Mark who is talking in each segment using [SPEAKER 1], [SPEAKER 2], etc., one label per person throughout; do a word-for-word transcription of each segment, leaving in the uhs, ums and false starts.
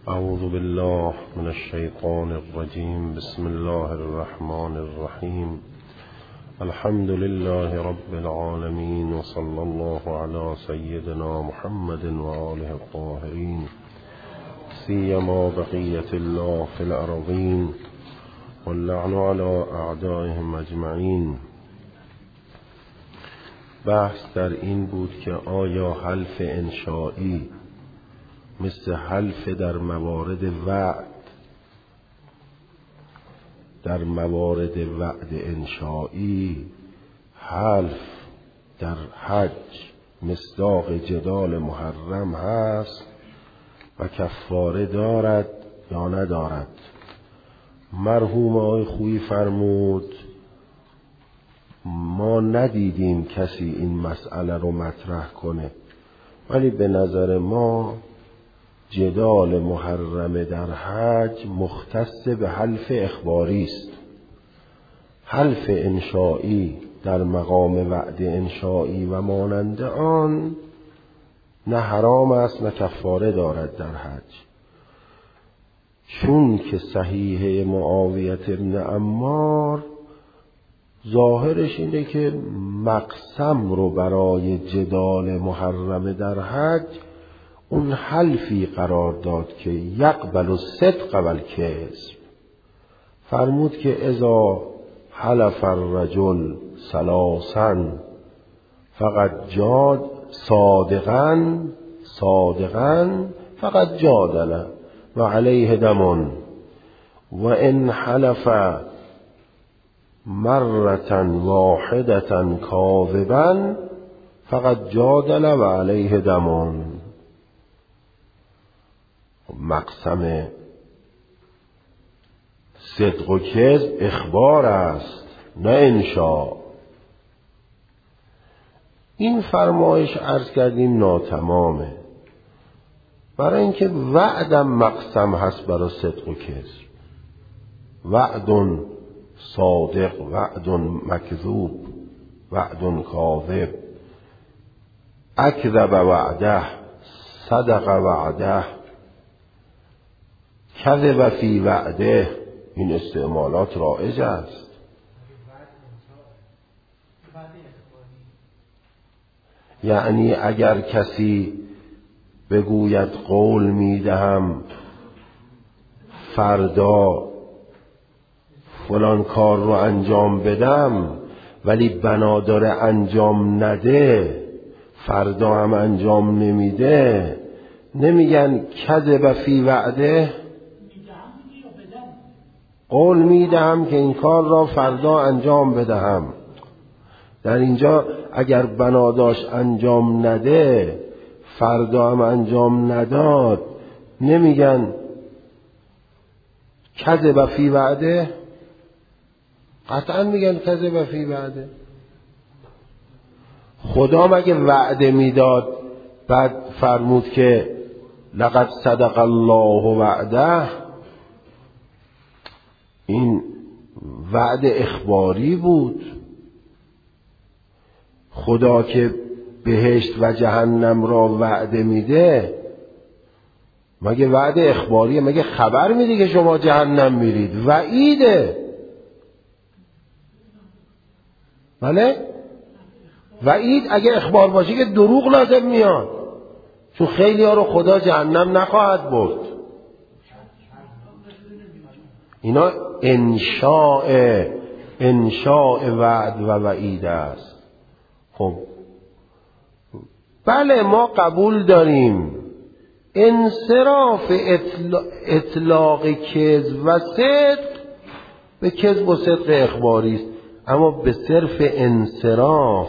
[SPEAKER 1] اعوذ بالله من الشیطان الرجیم. بسم الله الرحمن الرحیم. الحمد لله رب العالمین و صلی الله علی سیدنا محمد و آله الطاهرین سیما بقیة الله فی الارضین واللعن علی اعدائهم اجمعین. بحث در این بود که آیا حلف انشائی مثل حلف در موارد وعد در موارد وعد انشائی حلف در حج مصداق جدال محرم هست و کفاره دارد یا ندارد؟ مرحوم آقای خویی فرمود ما ندیدیم کسی این مسئله رو مطرح کنه، ولی به نظر ما جدال محرم در حج مختص به حلف اخباری است. حلف انشائی در مقام وعد انشائی و مانند آن نه حرام است نه کفاره دارد در حج، چون که صحیحه معاویه ابن عمار ظاهرش اینه که مقسم رو برای جدال محرم در حج اون حلفی قرار داد که یقبل الصدق و الکذب. فرمود که اذا حلف الرجل ثلاثا فقد جاد صادقا صادقا فقد جادل و علیه دم و ان حلف مرة واحدة کاذبا فقد جادل و علیه دم. مقسم صدق و کذب اخبار است نه انشاء. این فرمایش عرض کردیم ناتمامه، برای اینکه وعدم مقسم هست برای صدق و کذب. وعد صادق، وعد مکذوب، وعد کاذب. اکذب وعده، صدق وعده، کذب فی وعده. این استعمالات رایج است. یعنی اگر کسی بگوید قول میدهم فردا فلان کار رو انجام بدم ولی بناداره انجام نده، فردا هم انجام نمیده، نمیگن کذب فی وعده؟ قول میدهم که این کار را فردا انجام بدهم. در اینجا اگر بناداش انجام نده فردا هم انجام نداد، نمیگن کذب فی وعده؟ قطعا میگن کذب فی وعده. خدا مگه وعده میداد بعد فرمود که لقد صدق الله وعده؟ این وعد اخباری بود. خدا که بهشت و جهنم را وعده میده مگه وعد اخباریه؟ مگه خبر میده که شما جهنم میرید؟ وعیده. بله؟ وعید اگه اخبار باشه که دروغ لازم میاد، چون خیلی ها رو خدا جهنم نخواهد برد. اینا انشاء انشاء وعد و وعید است. خب بله ما قبول داریم انصراف اطلاق, اطلاق کذب و صدق به کذب و صدق اخباری است، اما به صرف انصراف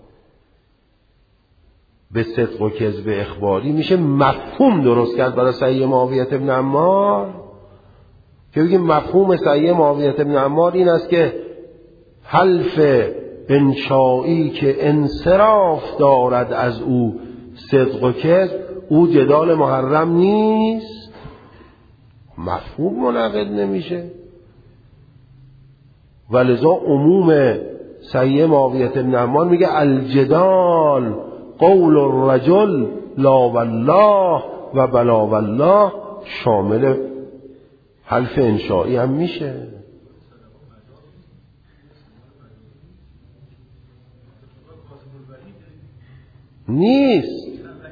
[SPEAKER 1] به صدق و کذب اخباری میشه مفهوم درست کرد برای صحیح معاویه ابن عمار، که بگیم مفهوم صحیح معاویه ابن عمار این است که حلف انشائی که انصراف دارد از او صدق و کذب او جدال محرم نیست، مفهوم منعقد نمیشه. ولذا عموم صحیح معاویه ابن عمار میگه الجدال قول الرجل لا والله و بلا والله شامل حلف انشائی هم میشه. نیست.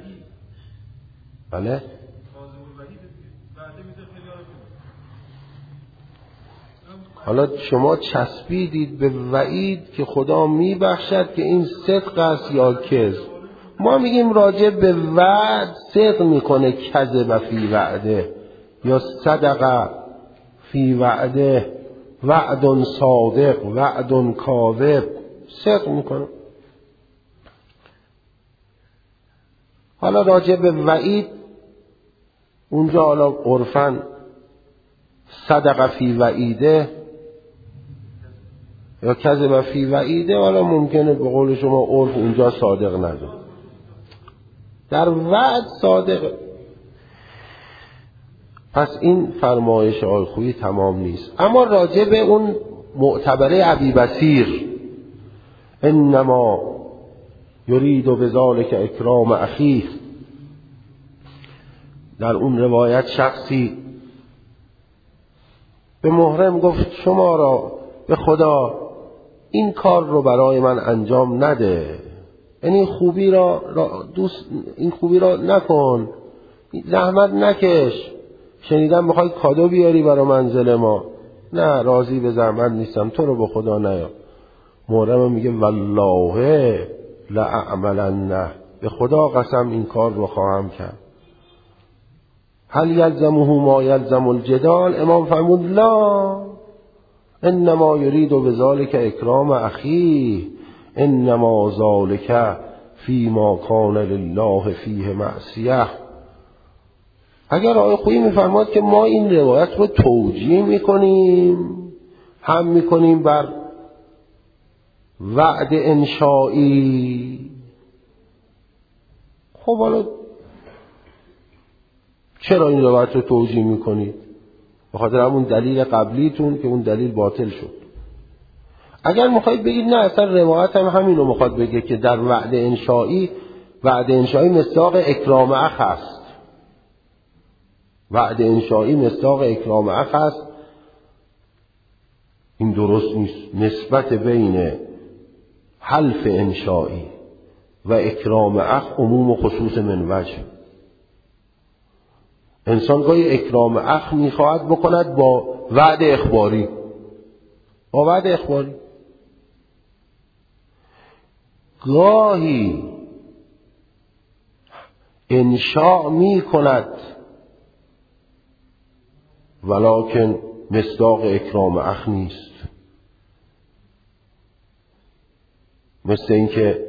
[SPEAKER 1] بله حالا شما چسبیدید به وعید که خدا میبخشد که این صدق است یا کذب. ما میگیم راجع به وعد صدق میکنه کذب فی وعده یا صدق فی وعده، وعد صادق وعد کاذب، صدق میکنه. حالا راجع به وعید اونجا حالا عرفاً صدق فی وعیده یا کذب فی وعیده، حالا ممکنه به قول شما عرف اونجا صادق نده، در وعد صادق. پس این فرمایش آقای خویی تمام نیست. اما راجع به اون معتبره ابی بصیر، انما یرید بذلک اکرام اخیه، در اون روایت شخصی به محرم گفت شما را به خدا این کار رو برای من انجام نده، یعنی خوبی را, را دوست این خوبی را نکن، زحمت نکش، شنیدم میخوای کادو بیاری برای منزل ما، نه راضی به زحمت نیستم، تو رو به خدا نیا. محرم میگه والله لأعملنه، به خدا قسم این کار رو خواهم کرد. هل یلزمه ما یلزم الجدال؟ امام فرمود لا، انما یرید بذلک اکرام اخیه، انما ذلک فیما کان لله فیه معصیه. اگر آقای خویی میفرماد که ما این روایت رو توجیه میکنیم، هم میکنیم بر وعد انشائی، خب حالا چرا این روایت رو توجیه میکنید؟ به خاطر همون دلیل قبلیتون که اون دلیل باطل شد. اگر میخواید بگید نه اصلا روایت هم همین رو میخواد بگه که در وعد انشائی، وعد انشائی مصداق اکرام اخ است، وعد انشائی مصداق اکرام اخ است، این درست نیست. نسبت بین حلف انشائی و اکرام اخ عموم و خصوص من وجه. انسان گاهی اکرام اخ میخواهد بکند با وعد اخباری، با وعد اخباری. گاهی انشاء میکند ولکن مصداق اکرام اخ نیست. مثل این که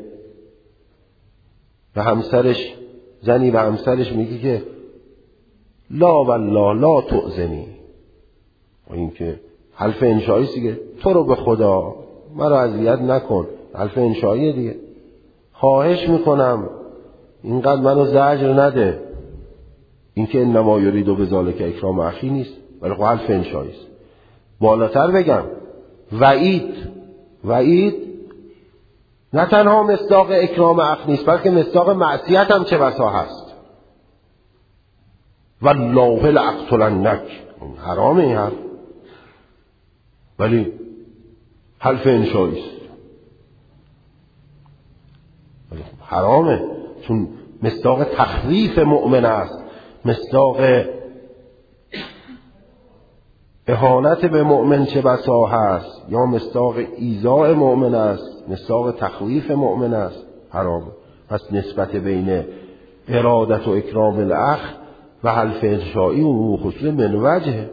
[SPEAKER 1] به همسرش، زنی به همسرش میگه که لا والله لا تؤذنی، و این که حلف انشایی دیگه، تو رو به خدا مرا اذیت نکن، حلف انشایی دیگه، خواهش میکنم اینقدر منو زجر نده. این که انما یرید بذلک اکرام اخی نیست، ولی خب حلف انشایی است. بالاتر بگم وعید، وعید نه تنها مصداق اکرام اخ نیست، بلکه مصداق معصیت هم چه بسا هست. والله لاقتلنک، حرامه این حرف، ولی حلف انشایی است، ولی حرامه چون مصداق تخویف مؤمن است، مصداق اهانت به مؤمن چه بسا هست، یا مصداق ایذاء مؤمن است، مصداق تخویف مؤمن است، حرامه. پس نسبت بین ارادت و اکرام الاخ و حلف انشائی و خصوص من وجه.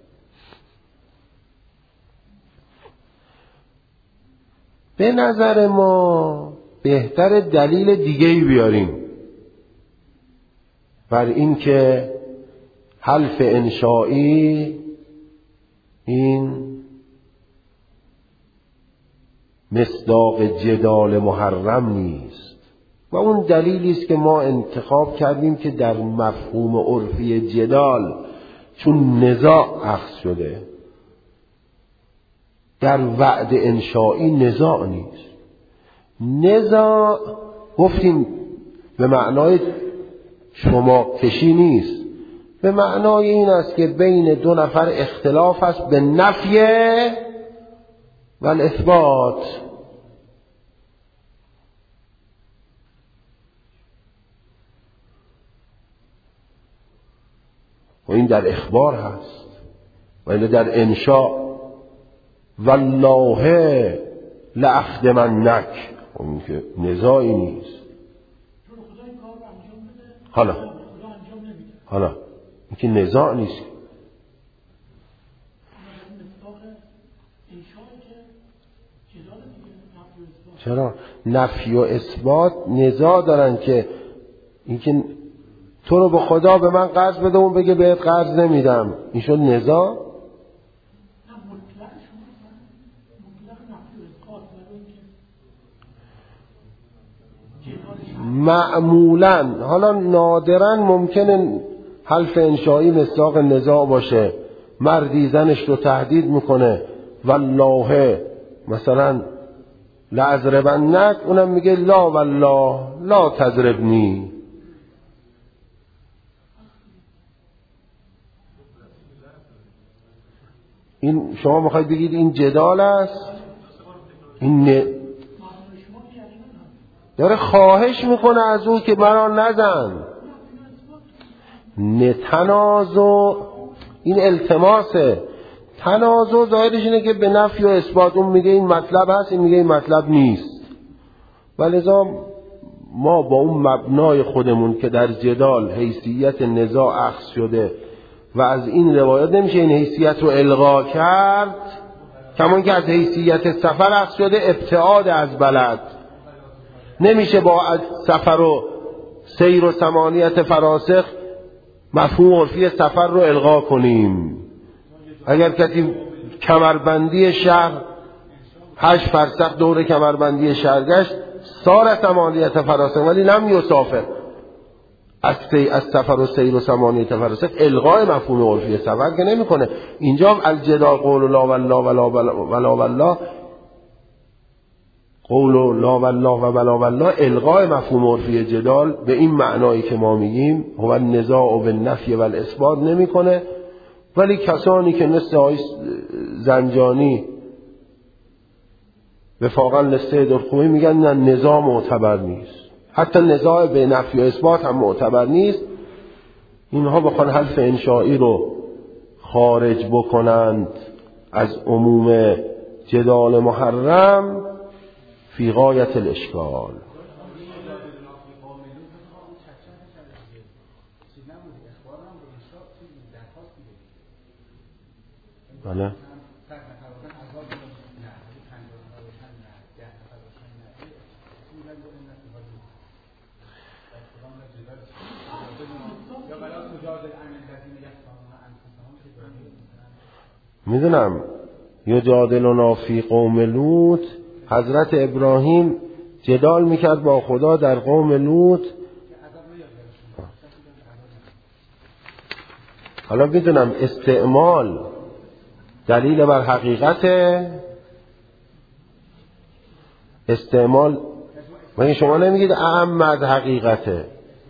[SPEAKER 1] به نظر ما بهتر دلیل دیگه‌ای بیاریم بر این که حلف انشائی این مصداق جدال محرم نیست، و اون دلیلی است که ما انتخاب کردیم که در مفهوم عرفی جدال چون نزاع اخذ شده، در وعد انشائی نزاع نیست. نزاع گفتیم به معنای شما کشی نیست، به معنای این است که بین دو نفر اختلاف است به نفی و الاثبات. و این در اخبار هست و این در انشاء. والله لاخدمنک، اون که نزاعی نیست. حالا حالا این که نزاع نیست. چرا؟ نفی و اثبات نزاع دارن که اینکه تو رو به خدا به من قرض بده، اون بگه بهت قرض نمیدم، این شد نزاع. معمولاً، حالا نادراً ممکنه حلف انشایی مصداق نزاع باشه. مردی زنش رو تهدید میکنه والله مثلا لأضربنک، اونم میگه لا والله لا تضربنی. این شما میخواید بگید این جدال است؟ این ن... داره خواهش میکنه از اون که مرا نزن. نتنازع این التماسه. تنازع ظاهرش اینه که به نفی و اثبات، اون میگه این مطلب هست، این میگه این مطلب نیست. ولذا ما با اون مبنای خودمون که در جدال حیثیت نزاع اخذ شده و از این روایات نمیشه این حیثیت رو الغا کرد، کمان که از حیثیت سفر اخذ شده ابتعاد از بلد، نمیشه با سفر و سیر و ثمانیت فراسخ مفهوم عرفی سفر رو الغا کنیم. اگر کسی کمربندی شهر هشت فرسخ دور کمربندی شهر گشت سار ثمانیت فراسخ ولی لم یسافر، از از سفر و سیر و ثمانیت فراسخ الغای مفهوم عرفی سفر که نمیکنه. اینجا الجدال قول لا والله ولا والله، قول لا والله و بلا والله الغای مفهوم عرفی جدال به این معنایی که ما میگیم هو النزاع و بالنفی و الاثبات نمیکنه. ولی کسانی که مثل آقای زنجانی وفاقا لسته درخوی میگن نه نزاع معتبر نیست، حتی نزاع به نفی و اثبات هم معتبر نیست. اینها بخوان حلف انشایی رو خارج بکنند از عموم جدال محرم فی غایت الاشکال. بله میدونم. یجادلنا فی قوم لوط، حضرت ابراهیم جدال میکرد با خدا در قوم لوط. حالا میدونم استعمال دلیل بر حقیقت، استعمال مگه شما نمیگید احمد حقیقته؟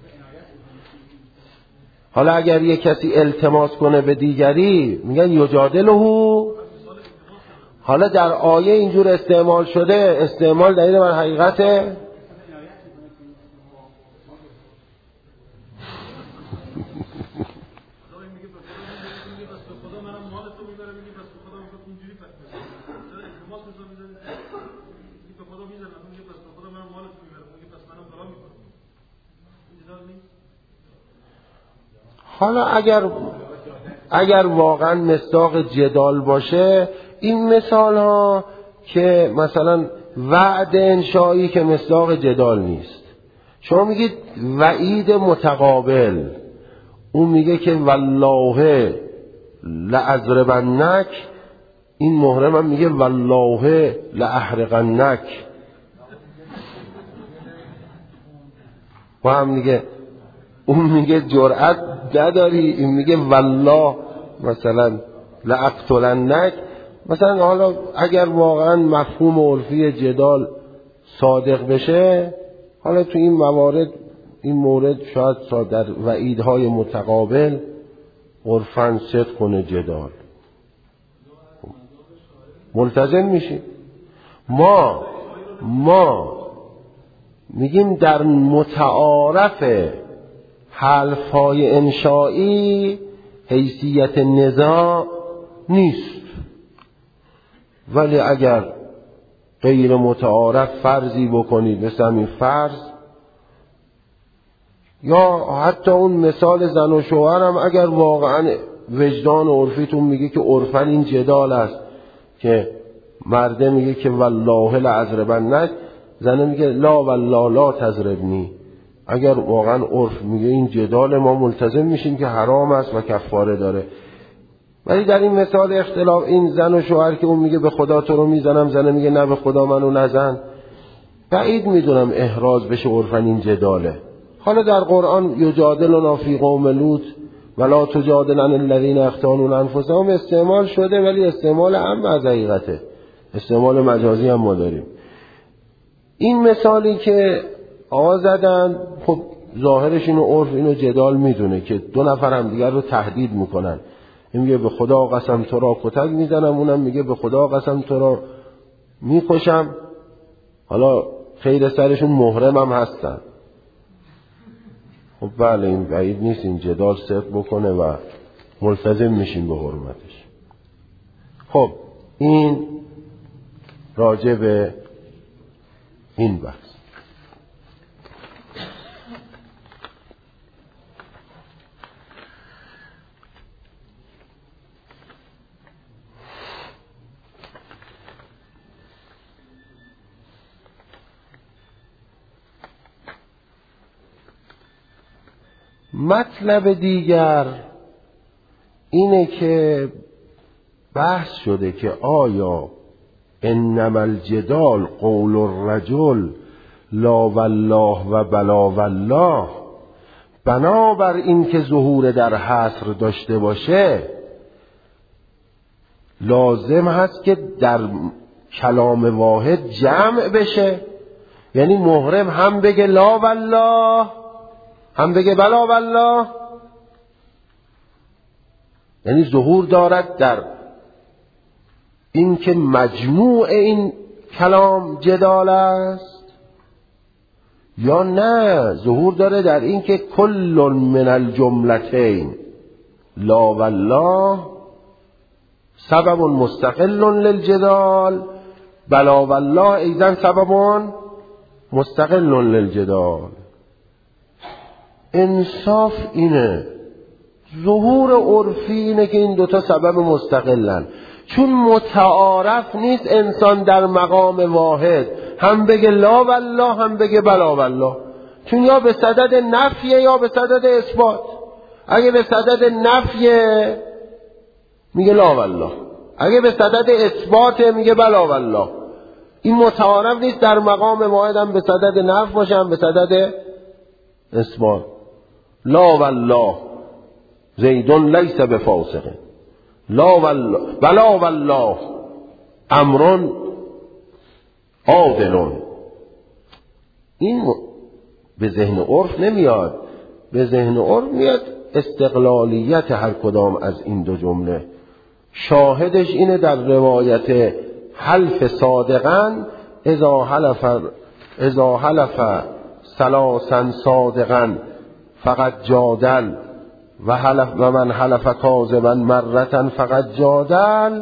[SPEAKER 1] حالا اگر یک کسی التماس کنه به دیگری میگن یجادلهو. حالا در آیه اینجور استعمال شده، استعمال دلیل بر حقیقته؟ حالا اگر اگر واقعا مصداق جدال باشه، این مثال ها که مثلا وعد انشایی که مصداق جدال نیست، شما میگید وعید متقابل، اون میگه که والله لأضربنک، این محرم هم میگه والله لأحرقنک، و هم میگه اون میگه جرأت نداری، این میگه والله مثلا لأقتلنک. مثلا حالا اگر واقعا مفهوم عرفی جدال صادق بشه، حالا تو این موارد این مورد شاید در وعیدهای متقابل عرفن صدق جدال ملتزم میشیم. ما ما میگیم در متعارف حلفهای انشایی حیثیت نزاع نیست، ولی اگر غیر متعارف فرضی بکنید مثل همین فرض، یا حتی اون مثال زن و شوهر هم اگر واقعا وجدان عرفیتون میگه که عرفن این جدال است که مرده میگه که والله لأضربنک، زنه میگه لا والله لا تضربنی، اگر واقعا عرف میگه این جدال، ما ملتزم میشیم که حرام است و کفاره داره. ولی در این مثال اختلاف این زن و شوهر که اون میگه به خدا تو رو میزنم، زنه میگه نه به خدا منو نزن، بعید میدونم احراز بشه عرفن این جداله. حالا در قرآن یجادلنا فی قوم لوط ولا تجادل عن الذین یختانون انفسهم استعمال شده، ولی استعمال عام از حقیقته، استعمال مجازی هم ما داریم. این مثالی که آقا زدن خب ظاهرش اینو عرف اینو جدال میدونه که دو نفر هم دیگر رو تهدید میکنن، این میگه به خدا قسم تو را کتک میزنم، اونم میگه به خدا قسم تو را میکشم. حالا خیر سرشون محرم هم هستن. خب بله این بعید نیست این جدال صدق بکنه و ملتزم میشیم به حرمتش. خب این راجع به این بحث. مطلب دیگر اینه که بحث شده که آیا انما الجدال قول الرجل لا والله و بلا والله، بنابر این که ظهور در حصر داشته باشه لازم هست که در کلام واحد جمع بشه، یعنی محرم هم بگه لا والله هم بگه بلا والله، یعنی ظهور دارد در این که مجموع این کلام جدال است، یا نه ظهور داره در این که کل من الجملتین لا والله سبب مستقل للجدال بلا والله ایضا سبب مستقل للجدال. انصاف اینه، ظهور عرفی اینه که این دوتا سبب مستقلن، چون متعارف نیست انسان در مقام واحد هم بگه لا والله هم بگه بلا والله، چون یا به صدد نفیه یا به صدد اثبات. اگه به صدد نفیه میگه لا والله، اگه به صدد اثبات میگه بلا والله. این متعارف نیست در مقام واحد هم به صدد نفی باشه هم به صدد اثبات. لا والله زید لیس بفاسق، لا والله بلا والله امر عادل. این به ذهن عرف نمیاد، به ذهن عرف میاد استقلالیت هر کدام از این دو جمله. شاهدش اینه در روایت حلف صادقا اذا حلف اذا حلف ثلاثا صادقا فقط جادل و حلف و من حلف کاذبا مرة فقط جادل.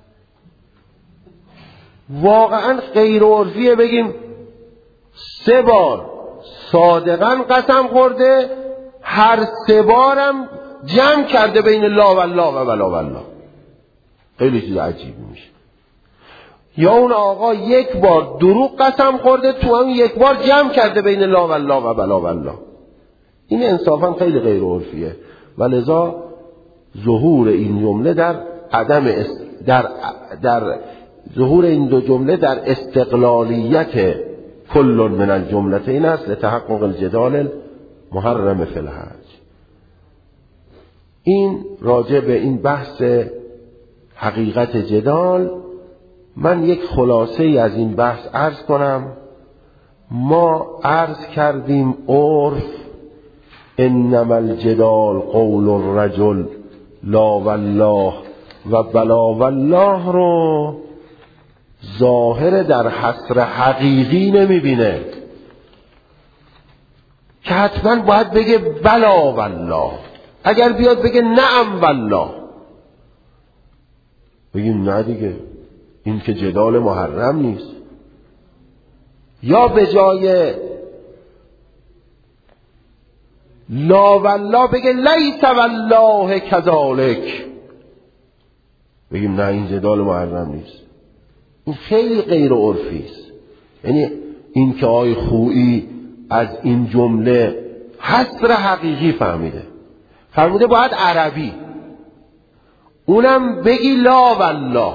[SPEAKER 1] واقعا غیر عرفیه بگیم سه بار صادقا قسم خورده، هر سه بارم جمع کرده بین لا والله و بلا والله. خیلی چیز عجیبی میشه. یا اون آقا یک بار دروغ قسم خورده، تو هم یک بار جمع کرده بین لا والله و بلا والله. این انصافا خیلی غیر عرفیه و لذا ظهور این جمله در عدم است در در ظهور این دو جمله در استقلالیت کل من الجملتین است لتحقق الجدال محرم فی الحج. این راجع به این بحث حقیقت جدال. من یک خلاصه ای از این بحث عرض کنم. ما عرض کردیم عرف انما الجدال قول الرجل لا والله و بلا والله رو ظاهر در حصر حقیقی نمیبینه که حتما باید بگه بلا والله. اگر بیاد بگه نعم والله بگیم نه دیگه، این که جدال محرم نیست. یا به جای لا والله بگه لیس والله کذالک، بگیم نه این جدال محرم نیست. این خیلی غیر عرفی است. یعنی این که آقای خویی از این جمله حصر حقیقی فهمیده، فرموده باید عربی، اونم بگی لا والله.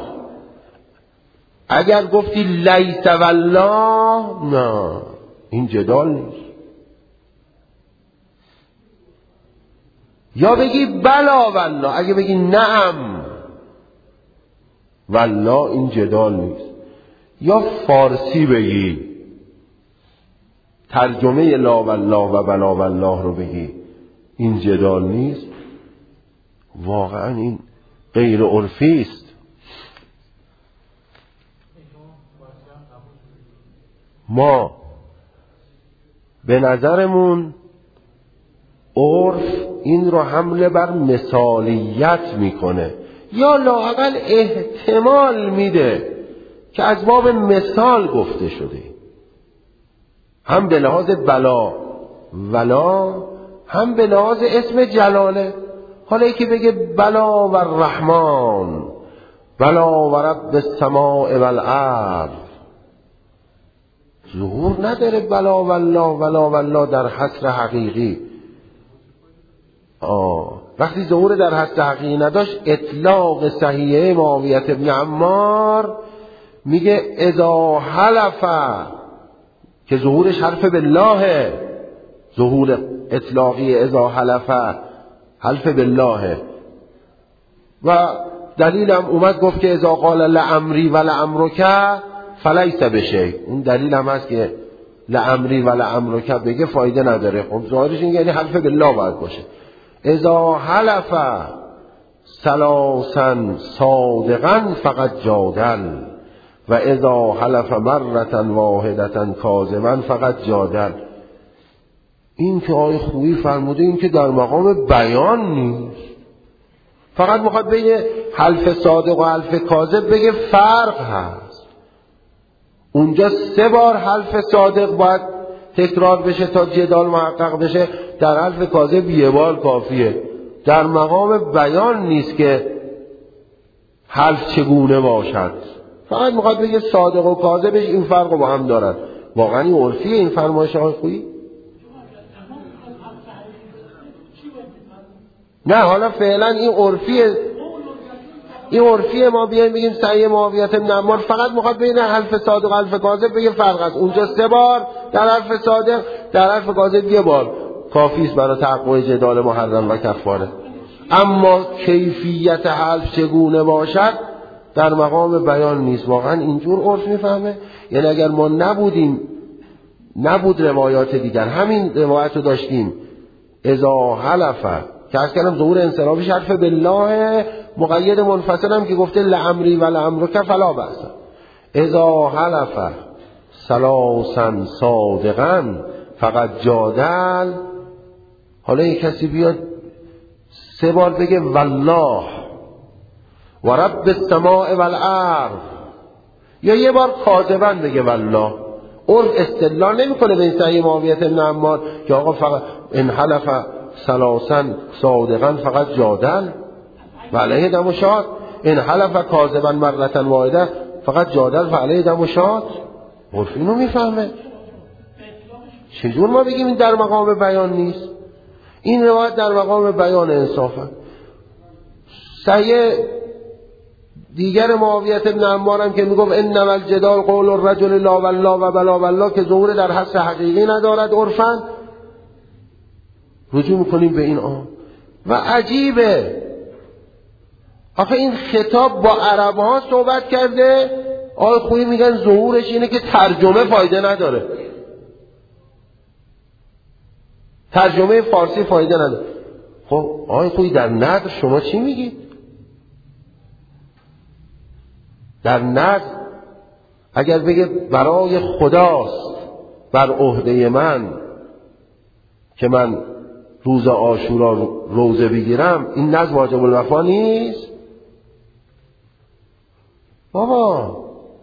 [SPEAKER 1] اگر گفتی لیس والله نه، این جدال نیست. یا بگی بلا والله، اگه بگی نعم والله این جدال نیست. یا فارسی بگی، ترجمه لا والله و بلا والله رو بگی، این جدال نیست. واقعا این غیر عرفی است. ما به نظرمون عرف این رو حمله بر مثالیت میکنه، یا لااقل احتمال میده که از باب مثال گفته شده، هم به لحاظ بلا ولا، هم به لحاظ اسم جلاله. حالا یکی بگه بلا و الرحمن، بلا و رب السماء والارض، ظهور نداره بلا والله ولا والله در حصر حقیقی. آه. وقتی ظهور در حصر حقیقی نداشت، اطلاق صحیحه معاویه ابن عمار میگه اذا حلف، که ظهورش حرف بالله، ظهور اطلاقی اذا حلف حلف بالله. و دلیلم اومد گفت که اذا قال لعمری و لعمرک فلیس بشیء، اون دلیل هم هست که لعمری و لعمرک بگه فایده نداره. خب ظاهرش این یعنی حلف بالله باید باشه. اذا حلف ثلاثا صادقا فقط جادل و اذا حلف مرة واحدة کاذبا فقط جادل. این که آقای خویی فرموده این که در مقام بیان نیست، فقط میخواد بین حلف صادق و حلف کاذب بگه فرق هست. اونجا سه بار حلف صادق باید تکرار بشه تا جدال محقق بشه، در حلف کاذب یه بار کافیه. در مقام بیان نیست که حلف چگونه باشد، فقط میخواد بگه صادق و کاذبش این فرق رو با هم دارن. واقعا این عرفیه این فرمایش آقای خویی؟ نه، حالا فعلا این عرفیه، این عرفیه. ما بیایم بگیم صحیح معاویه بن عمار فقط میخواد بین حلف صادق و حلف کاذب بگه فرق است. اونجا سه بار در حلف صادق، در حلف کاذب یه بار کافی است برای تحقق جدال محرم و کفاره. اما کیفیت حلف چگونه باشد در مقام بیان نیست. واقعا اینجور عرف میفهمه. یعنی اگر ما نبودیم، نبود روایات دیگر، همین روایت رو داشتیم اذا حلف که از کلم ظهور انصرافش حرف بالله، مقید منفصل هم که گفته لعمری و لعمرک فلا بأس. اذا حلف ثلاثا صادقا فقط جادل. حالا یک کسی بیاد سه بار بگه والله و رب السماء والارض، یا یه بار کاذبا بگه والله، اون استدلال نمیکنه به این صحیح معاویه بن عمار که آقا فقط ان حلف ثلاثا صادقا فقط جادل و علیه دم و شاد، ان حلف کاذبا مرة واحده فقط جادل و علیه دم و شاد. عرف اینو میفهمه. چجور ما بگیم این در مقام بیان نیست؟ این روایت در مقام بیان انصافه. صحیح دیگر معاویه بن عمار هم که میگفت انما الجدال قول الرجل لا والله و بلا والله، که ظهور در حصر حقیقی ندارد عرفاً، رجوع میکنیم به این آن. و عجیبه آخه این خطاب با عرب ها صحبت کرده، آقای خویی میگن ظهورش اینه که ترجمه فایده نداره، ترجمه فارسی فایده نداره. خب آقای خویی در نظر شما چی میگید؟ در نظر اگر بگه برای خداست بر عهده من که من روز عاشورا روزه بگیرم، این نظر واجب الوفا نیست؟ بابا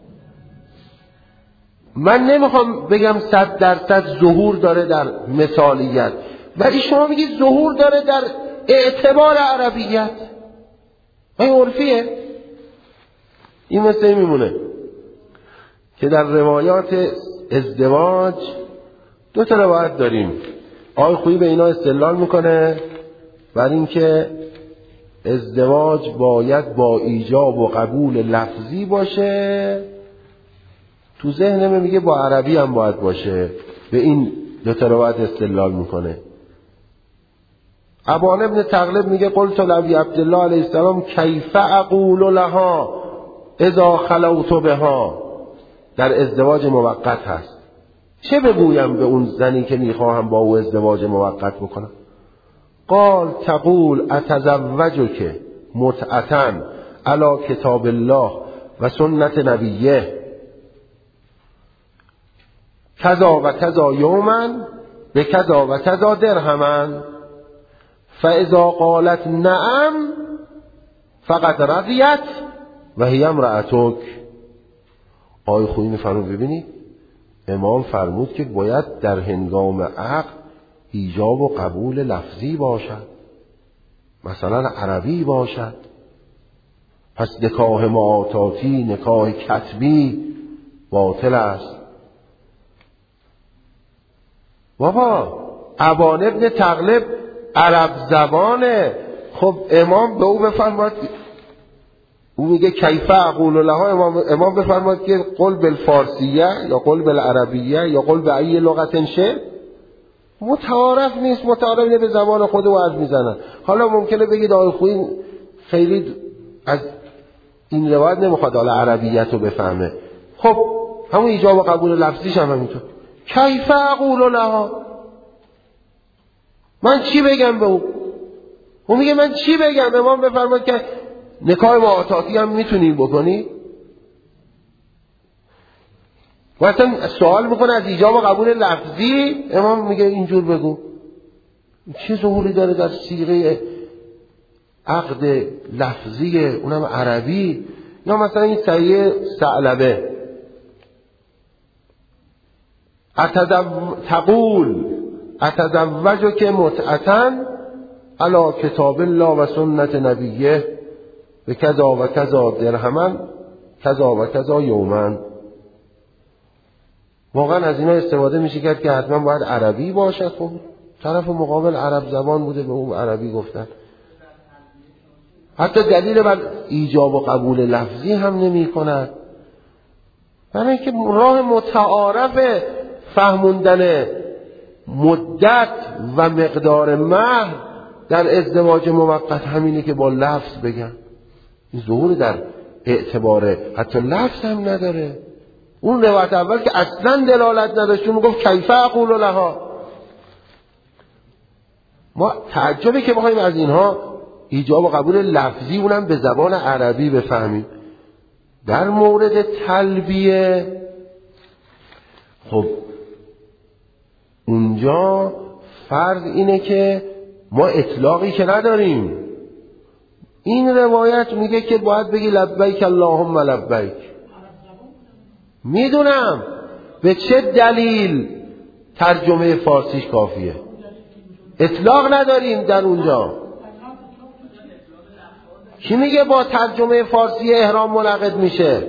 [SPEAKER 1] من نمیخوام بگم صد درصد ظهور داره در مثالیت، ولی شما میگید ظهور داره در اعتبار عربیت. این عرفیه. این مثل این میمونه که در روایات ازدواج دو تا روایت داریم. آقای خویی به اینا استدلال میکنه بر اینکه ازدواج باید با ایجاب و قبول لفظی باشه، تو ذهنم میگه با عربی هم باید باشه. به این دو تا روایت استدلال میکنه. ابان ابن تغلب میگه قلت لابی عبدالله علیه السلام کیف اقول لها اذا خلوت بها، در ازدواج موقت هست، چه بگویم به اون زنی که میخواهم با او ازدواج موقت بکنم؟ قال تقول اتزوجک متعتا علی کتاب الله و سنت نبیه کذا و کذا یوما به کذا و کذا درهما فاذا قالت نعم فقد رضیت و هی امرأتک. آقای خویی میفرمود ببینید امام فرمود که باید در هنگام عقد ایجاب و قبول لفظی باشد، مثلا عربی باشد. پس نکاح معاطاتی، نکاح کتبی باطل است. بابا ابان ابن تغلب عرب زبانه، خب امام به او بفرماد، او میگه کیف اقول لها، امام, امام بفرماد که قل بالفارسیه یا قل بالعربیه یا قل به ای لغت شه. متعارف نیست، متعارف اینه به زبان خود او عرض میزنن. حالا ممکنه بگید آقای خویی خیلی از این روایت نمیخواد حالا عربیت رو بفهمه. خب همون ایجاب و قبول لفظیش هم همینطور. کیف اقول لها، من چی بگم به او؟ او میگه من چی بگم؟ امام بفرماد که نکاح معاطاتی هم میتونی بکنی. و اصلا سوال میکنه از ایجاب و قبول لفظی، امام میگه اینجور بگو. چه ظهوری داره در صیغه عقد لفظی اونم عربی؟ یا مثلا این سعیه ثعلبه تقول اتزوجک متعتا علی کتاب الله و سنت نبیه به کذا و کذا درهما کذا و کذا یوما. واقعا از اینا استفاده میشه کرد که حتما باید عربی باشد. خب طرف مقابل عرب زبان بوده، به اون عربی گفتن. حتی دلیل بر ایجاب و قبول لفظی هم نمی کند، برای اینکه راه متعارف فهموندن مدت و مقدار مهر در ازدواج موقت همینه که با لفظ بگن. این ظهور در اعتبار حتی لفظ هم نداره. اون روایت اول که اصلا دلالت نداشت، چون میگفت کیف اقول لها. ما تعجبه که بخوایم از اینها ایجاب و قبول لفظی اونم به زبان عربی بفهمیم. در مورد تلبیه خب اونجا فرض اینه که ما اطلاقی که نداریم. این روایت میگه که باید بگی لبیک اللهم لبیک. میدونم به چه دلیل ترجمه فارسیش کافیه، اطلاق نداریم در اونجا. کی میگه با ترجمه فارسی احرام منعقد میشه؟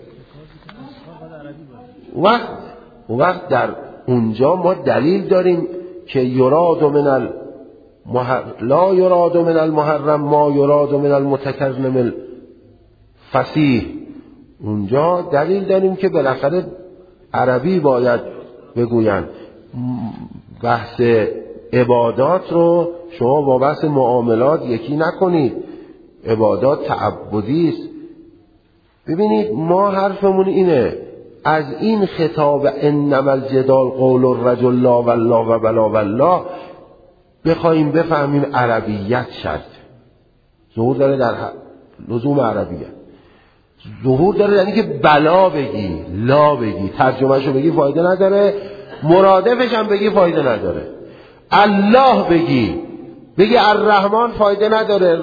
[SPEAKER 1] وقت وقت در اونجا ما دلیل داریم که یراد من المحر... لا یراد من المحرم ما یراد من المتکلم الفصیح. اونجا دلیل داریم که بالاخره عربی باید بگوین. بحث عبادات رو شما با بحث معاملات یکی نکنید. عبادات تعبدی است. ببینید ما حرفمون اینه، از این خطاب انما الجدال قول الرجل لا والله و بلا والله بخوایم بفهمیم عربیت شرط ظهور داره در لزوم عربیت. ظهور داره یعنی که بلا بگی لا بگی ترجمهشو بگی فایده نداره، مرادفش هم بگی فایده نداره. الله بگی بگی الرحمن فایده نداره،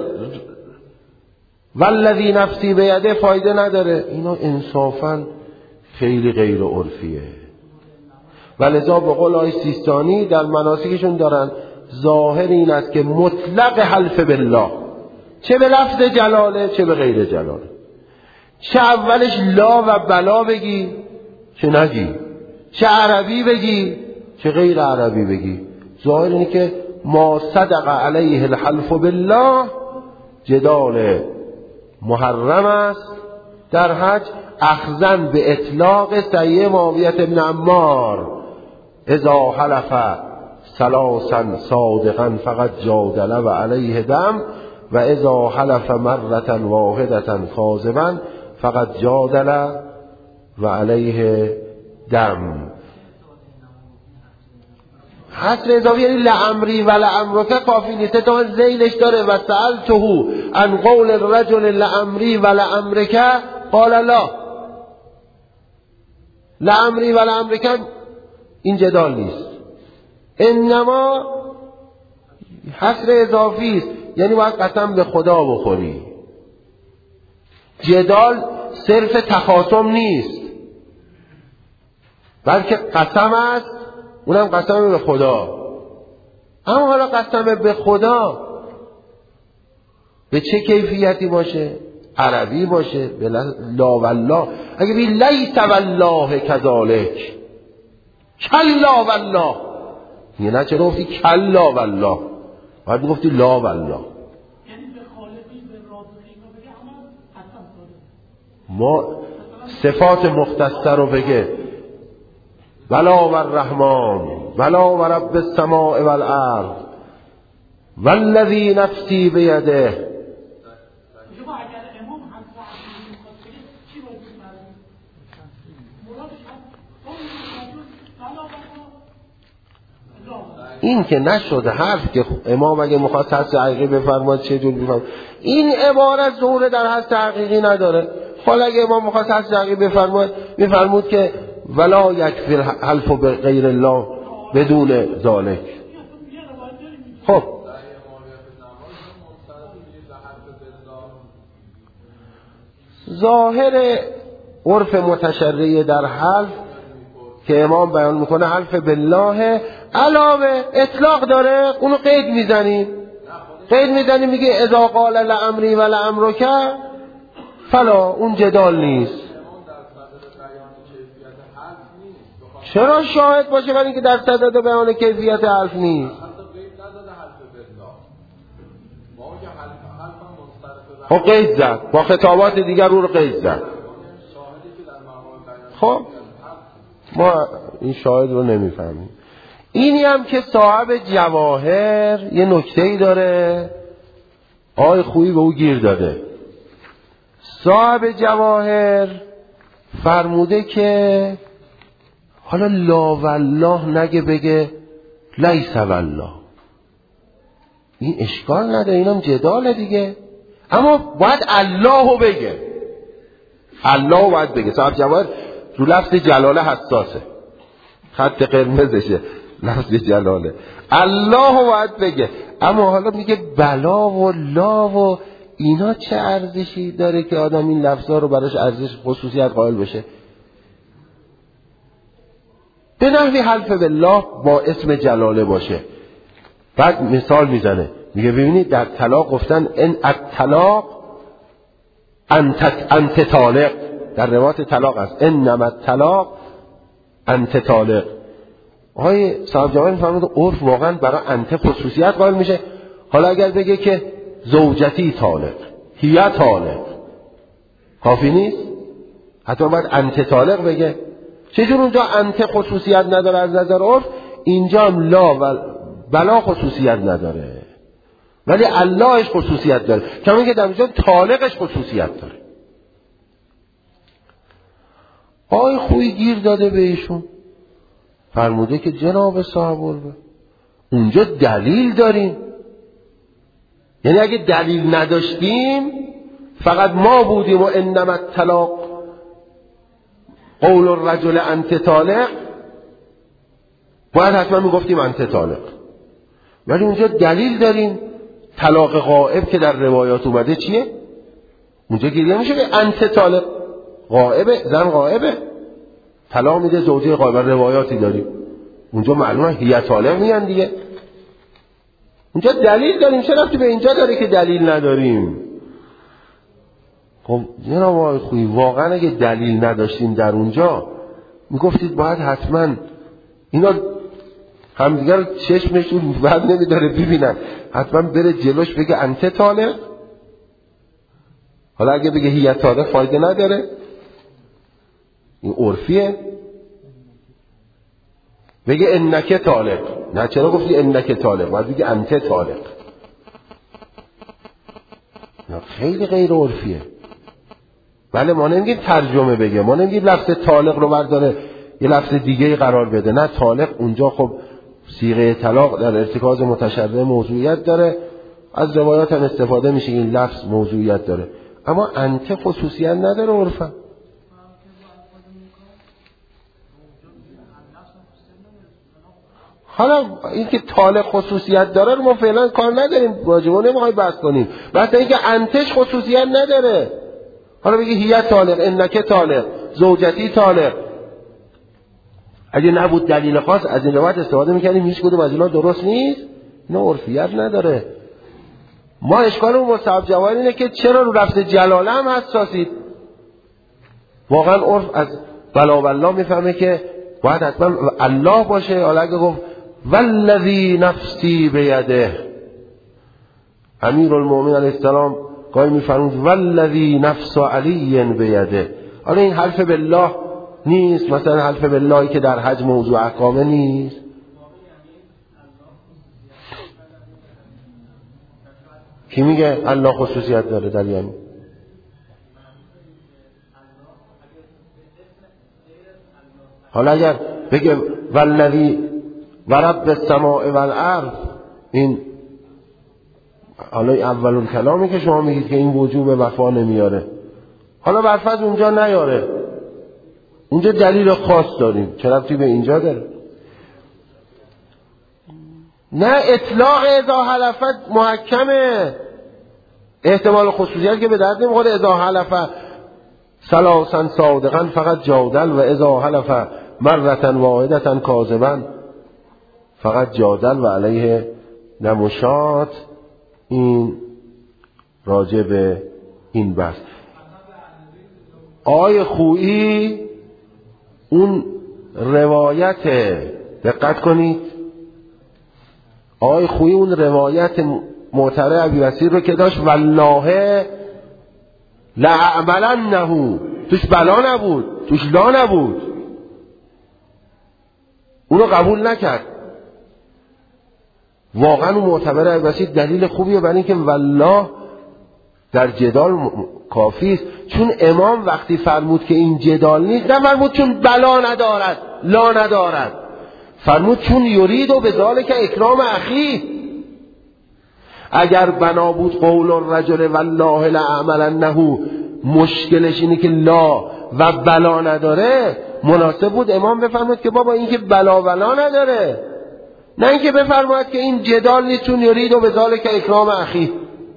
[SPEAKER 1] والذی نفسی بیده فایده نداره. اینا انصافا خیلی غیر عرفیه. ولذا به قول آقای سیستانی در مناسکشون دارن ظاهر این است که مطلق حلف بالله، چه به لفظ جلاله چه به غیر جلاله، چه اولش لا و بلا بگی چه نگی، چه عربی بگی چه غیر عربی بگی، ظاهر اینه که ما صدق علیه الحلف بالله جدال محرم است در حج، اخذن به اطلاق سیه معاویه بن عمار اذا حلف ثلاثا صادقا فقط جادل و علیه دم و اذا حلف مرة واحدة کاذبا فقط جادل و علیه دم. حصر اضافی یعنی لعمری و لعمرک کافی نیست، تا زیلش داره و سألته عن قول الرجل لعمری و لعمرک قال لا. لعمری و لعمرک این جدال نیست، انما حصر اضافی است یعنی باید قسم به خدا بخوری. جدال صرف تخاصم نیست بلکه قسم است، اونم قسم به خدا. اما حالا قسم به خدا به چه کیفیتی باشه؟ عربی باشه به لا والله. اگه بی لیس والله کذالک کلا والله، یه نه چرا گفتی کلا والله، باید گفتی لا والله. ما صفات مختصر رو بگه ولا و الرحمن ولا و رب السماء والارض والذی نفسی بیده. این که نشده حرف که امام اگه مخواست حس حقیقی بفرماد چه جور بفرماد، این عبارت ظهور در حس حقیقی نداره. حالا اگه امام مخواست حس حقیقی بفرماد میفرمود که ولا یکفی الحلف بغیر الله بدون ذالک. خب ظاهر عرف متشرعی در حلف که امام بیان میکنه حلف بالله علاوه اطلاق داره، اونو قید میزنیم قید میزنیم میگه اذا قال لعمری و لعمرک فلا، اون جدال نیست. چرا شاهد باشه برای اینکه در صدد بیان کیفیت حلف نیست؟ خب قید زد، با خطابات دیگر رو رو قید زد. خب ما این شاهد رو نمیفهمیم. اینی هم که صاحب جواهر یه نکته‌ای داره، آی خویی به او گیر داده. صاحب جواهر فرموده که حالا لا والله نگه بگه لیس والله، این اشکال نداره، اینم جداله دیگه، اما باید الله رو بگه. الله رو باید بگه. صاحب جواهر رو لفظ جلاله حساسه، خط قرمزشه لفظ جلاله، الله رو باید بگه. اما حالا میگه بلا و لا و اینا چه ارزشی داره که آدم این لفظا رو براش ارزش خصوصیت قائل بشه؟ به نحوی حلف بالله با اسم جلاله باشه. بعد مثال میزنه میگه ببینید در طلاق گفتن ان الطلاق انت انت طالق، در روایت طلاق است انما الطلاق انت طالق. آقای صاحب جوان فرمود عرف واقعا برای انت خصوصیت قائل میشه. حالا اگر بگه که زوجتی طالق هی طالق کافی نیست، حتی باید انت طالق بگه. چجور اونجا انت خصوصیت نداره از نظر عرف، اینجا هم لا و بلا خصوصیت نداره ولی اللهش خصوصیت داره، کما که در اینجا طالقش خصوصیت داره. آی خوی گیر داده به ایشون، فرموده که جناب صاحب عرفه اونجا دلیل داریم. یعنی اگه دلیل نداشتیم فقط ما بودیم و انما الطلاق قول الرجل انت طالق، باید حتما میگفتیم انت طالق. ولی اونجا دلیل داریم. طلاق غائب که در روایات اومده چیه؟ اونجا گریه میشه که انت طالق، غائبه، زن غائبه، طلاق میده زوجه غائب. روایاتی داریم اونجا معلومه هی طالق میگن دیگه. اونجا دلیل داریم. چه ربطی به اینجا داره که دلیل نداریم؟ خب جناب آقای خویی واقعا اگه دلیل نداشتیم در اونجا میگفتید باید حتما اینا همدیگر چشمشون بد نمیداره ببینن، حتما بره جلوش بگه انت طالق. حالا اگه بگه هی طالق فایده نداره، این عرفیه. بگه انک طالق، نه چرا گفتی انک طالق، باید بگه انت طالق. خیلی غیر عرفیه. بله ما نمیگیم ترجمه بگه، ما نمیگیم لفظ طالق رو برداره یه لفظ دیگه قرار بده. نه، طالق اونجا خب صیغه طلاق در ارتکاز متشبه موضوعیت داره، از روایات هم استفاده میشه این لفظ موضوعیت داره، اما انت خصوصیت نداره عرفا. حالا این که طالق خصوصیت داره رو ما فعلا کار نداریم، واجبه نمیخوای بحث کنیم. بحث این که انتش خصوصیت نداره. حالا بگی هی طالق، انک طالق، زوجتی طالق. اگه نبود دلیل خاص از این روایت استفاده میکنیم، هیچ کدوم از اینا درست نیست، اینا عرفیت نداره. ما اشکالمون با صاحب جواهر اینه که چرا رو لفظ جلاله هم حساسید. واقعا عرف از بلا والله میفهمه که باید حتما الله باشه. حالا اگه گفت والذی نفسی بیده، امیرالمومنین علیه السلام گاهی میفرمود والذی نفس علی بیده. حالا این حلف بالله نیست، مثلا حلف باللهی که در حج موضوع احکامه نیست. کی میگه الله خصوصیت داره در یعنی؟ حالا اگر بگه والذی ورب السماء والارض، این حالا اولون کلامی که شما میگید که این وجوب وفا نمیاره، حالا برفض اونجا نیاره، اونجا دلیل خاص داریم، چه ربطی به اینجا داره؟ نه، اطلاق اذا حلفت محکمه، احتمال خصوصیت که به درد نمیخوره. اذا حلف ثلاثا صادقا فقط جادل و اذا حلف مرة واحدة کاذبا فقط جادل و علیه نمشات. این راجع به این بحث. آقای خویی اون روایت، دقت کنید، آقای خویی اون روایت معتبر ابی بصیر رو که داشت والله لأعملنه، توش بلا نبود، توش لا نبود، اونو قبول نکرد. واقعا اون معتبر ابی بصیر دلیل خوبیه برای اینکه والله در جدال کافی است. چون امام وقتی فرمود که این جدال نیست، نه فرمود چون بلا ندارد، لا ندارد، فرمود چون یرید و به ذالک اکرام اخی. اگر بنا بود قول الرجل والله لأعملنه، مشکلش اینه که لا و بلا نداره، مناسب بود امام بفرمود که بابا این که بلا ولا نداره، نه اینکه بفرماید که این جدال نیست چون یرید و به ذالک اکرام اخی.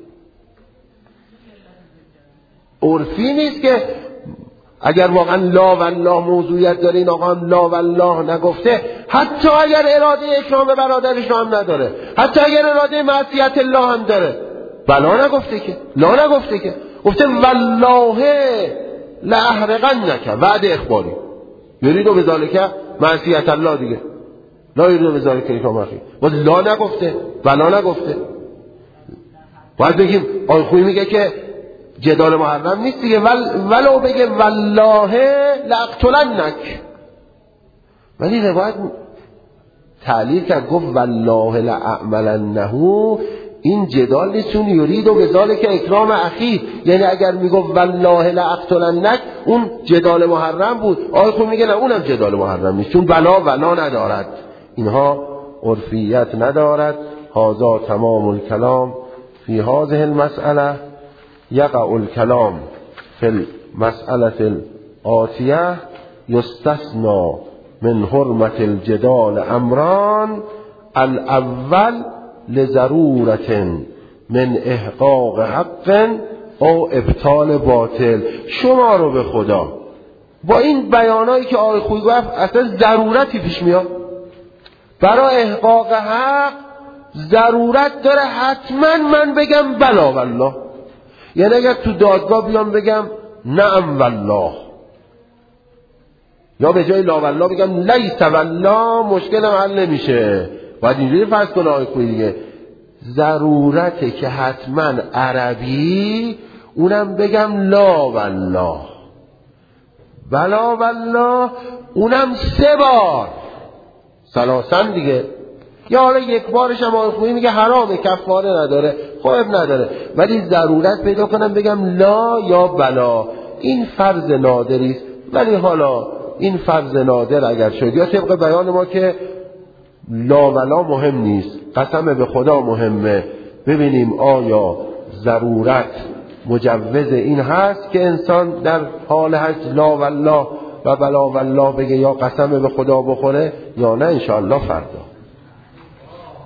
[SPEAKER 1] عرفی نیست که اگر واقعا لا والله موضوعیت داره این آقا هم لا والله نگفته، حتی اگر اراده اکرام برادرش هم نداره، حتی اگر اراده معصیت الله هم داره، بلا نگفته که، لا نگفته که، گفته والله لاحرقنک، وعده اخباری، یرید و بذالک معصیت الله دیگه، لا یرید و بذالک اکرام اخی، باز لا نگفته، بلا نگفته. باید بگیم آقای خویی میگه که جدال محرم نیست دیگه، ول ولو بگه والله لاقتلنک، ولی روایت تعلیل کرد گفت والله لاعملنه، این جدال نیست چون یرید و بذالک اکرام اخی، یعنی اگر میگفت والله لاقتلنک اون جدال محرم بود. آقای خویی میگه نه اونم جدال محرم نیست چون بلا ولا ندارد. اینها عرفیت ندارد. هذا تمام الکلام فی هذه المسئله. یقع الکلام فی المسئله الآتیه. یستثنى من حرمت الجدال امران. الاول لضرورة من احقاق حق او ابطال باطل. شما رو به خدا با این بیانایی که آقای خویی گفت اصلا ضرورتی پیش میاد برای احقاق حق؟ ضرورت داره حتما من بگم بلا والله. یعنی اگر تو دادگاه بیام بگم نعم والله، یا به جای لا والله بگم لیس والله، مشکلم حل نمیشه. باید اینجوری فرض کنه آقای خویی دیگه. ضرورته که حتما عربی اونم بگم لا والله، بلا والله اونم سه بار، ثلاثن دیگه. یا حالا یک بارش هم آقای خویی میگه حرامه، کفاره نداره، خب نداره، ولی ضرورت پیدا کنم بگم لا یا بلا. این فرض نادری است، ولی حالا این فرض نادر اگر شد، یا طبق بیان ما که لا ولا مهم نیست، قسم به خدا مهمه، ببینیم آیا ضرورت مجوز این هست که انسان در حال حج لا والله و بلا والله بگه یا قسم به خدا بخوره یا نه. انشاءالله فردا